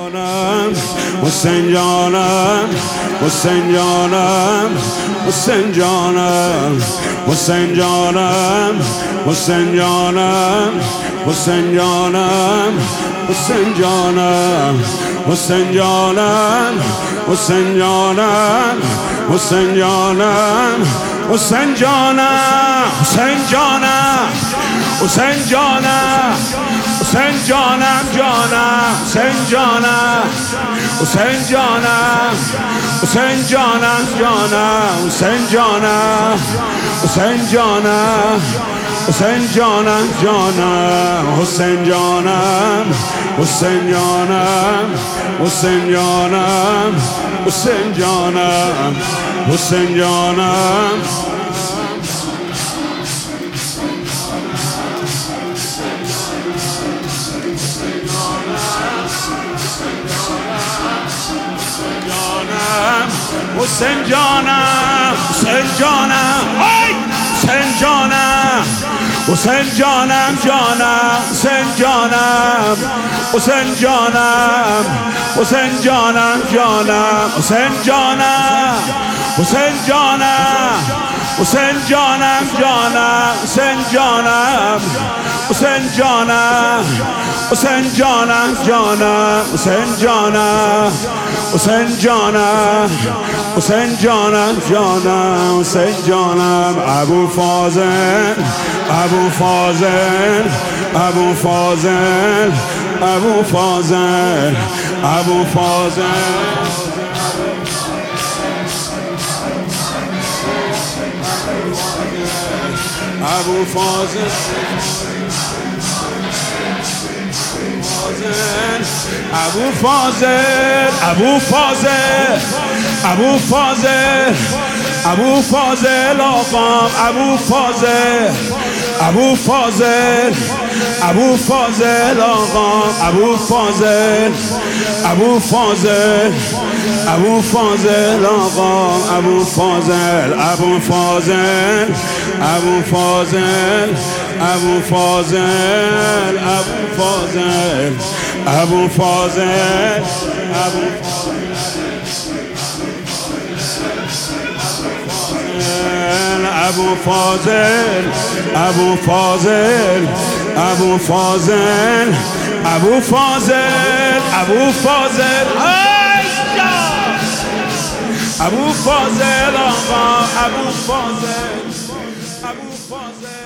حسین جانم حسین جانم حسین جانم حسین جانم حسین جانم حسین جانم حسین جانم حسین جانم حسین جانم حسین جانم حسین جانم حسین جانم حسین جانم حسین جانم جانم حسین جانم حسین جانم حسین جانم جانم حسین جانم حسین جانم حسین جانم جانم حسین جانم حسین جانم حسین جانم حسین جانم حسین جانم حسین جانم حسین جانم حسین جانم حسین جانم جانم حسین جانم حسین جانم حسین جانم جانم حسین جانم حسین جانم حسین جانم جانم حسین جانم حسین جانم حسین جانم جانم حسین جانم حسین جانم حسین جانم جانم حسین جانم ابوالفاضل ابوالفاضل ابوالفاضل ابوالفاضل ابوالفاضل ابوالفاضل ابوالفاضل ابوالفاضل ابوالفاضل ابوالفاضل آقام ابوالفاضل ابوالفاضل ابوالفاضل آقام ابوالفاضل ابوالفاضل ابوالفاضل آقام ابوالفاضل ابوالفاضل ابوالفاضل ابوالفاضل ابوالفاضل ابوالفاضل ابوالفاضل ابوالفاضل ابوالفاضل ابوالفاضل ابوالفاضل ابوالفاضل آقا ابوالفاضل ابوالفاضل